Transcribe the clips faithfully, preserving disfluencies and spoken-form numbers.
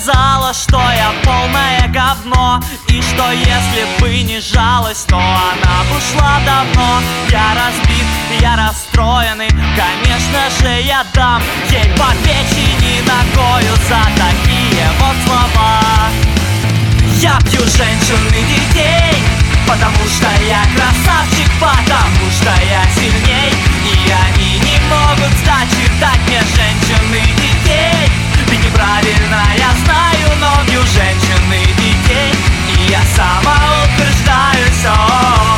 сказала, что я полное говно, и что если бы не жалость, то она бы ушла давно. Я разбит, я расстроенный, конечно же я дам ей по печени ногою за такие вот слова. Я бью женщин и детей, потому что я красавчик, потому что я сильней, и они не могут зачитать мне женщин и детей. Ведь неправильно я знаю, но бью женщин и детей, и я самоутверждаюсь. О-о-о.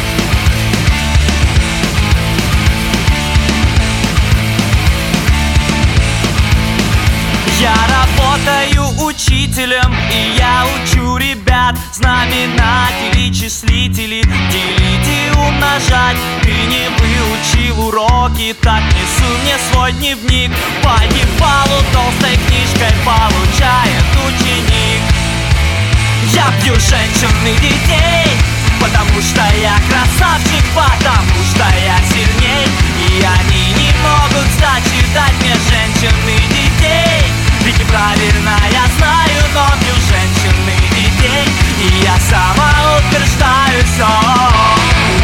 Я работаю учителем, и я учу ребят знаменатели, числители, делить и умножать. Ты не выучил уроки, так несу мне свой дневник. По ебалу толстой книжкой получает ученик. Я бью женщин и детей, потому что я красавчик, потому что я сильней, и они не могут зачитать мне женщин и детей. Ведь неправильно я знаю, но бью женщин и детей, и я самоутверждаюсь. О-о-о.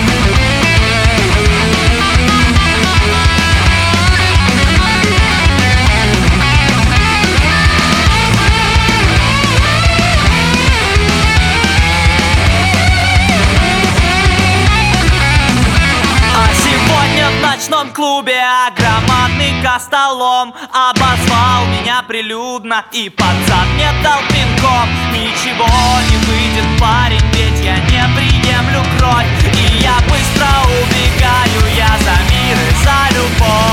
В ночном клубе громадный костолом обозвал меня прилюдно и под зад мне дал пинком. Ничего не выйдет, парень, ведь я не приемлю кровь, и я быстро убегаю, я за мир и за любовь.